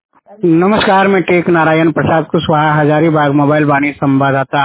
नमस्कार, मैं टेक नारायण प्रसाद कुशवाहा, हजारीबाग मोबाइल वाणी संवाददाता।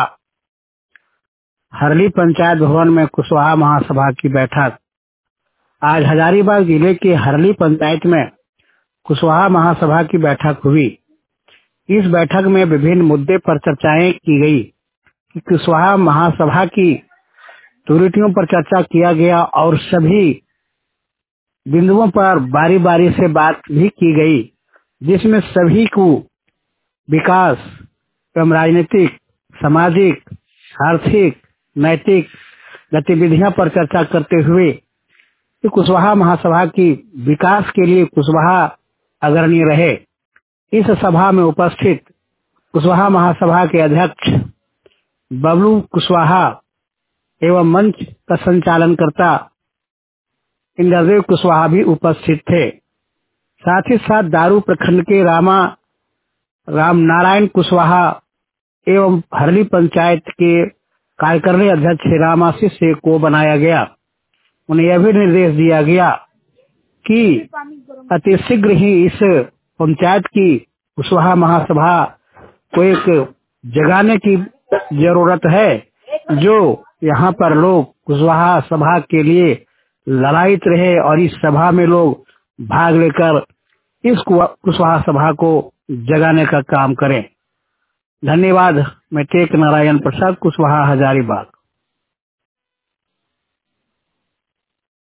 हरली पंचायत भवन में कुशवाहा महासभा की बैठक। आज हजारीबाग जिले के हरली पंचायत में कुशवाहा महासभा की बैठक हुई। इस बैठक में विभिन्न मुद्दे पर चर्चाएं की गई कि कुशवाहा महासभा की त्रुटियों पर चर्चा किया गया और सभी बिंदुओं पर बारी बारी से बात भी की गई, जिसमें सभी को विकास एवं राजनीतिक, सामाजिक, आर्थिक, नैतिक गतिविधियों पर चर्चा करते हुए कि कुशवाहा महासभा की विकास के लिए कुशवाहा अग्रणी रहे। इस सभा में उपस्थित कुशवाहा महासभा के अध्यक्ष बबलू कुशवाहा एवं मंच का संचालन करता इंद्रदेव कुशवाहा भी उपस्थित थे। साथ ही साथ दारू प्रखंड के राम नारायण कुशवाहा एवं हरली पंचायत के कार्यकारिणी अध्यक्ष रामाशीष को बनाया गया। उन्हें यह भी निर्देश दिया गया कि अति शीघ्र ही इस पंचायत की कुशवाहा महासभा को एक जगाने की जरूरत है, जो यहाँ पर लोग कुशवाहा सभा के लिए ललायित रहे और इस सभा में लोग भाग लेकर इस कुशवाहा सभा को जगाने का काम करें। धन्यवाद। मैं टेक नारायण प्रसाद कुशवाहा, हजारीबाग।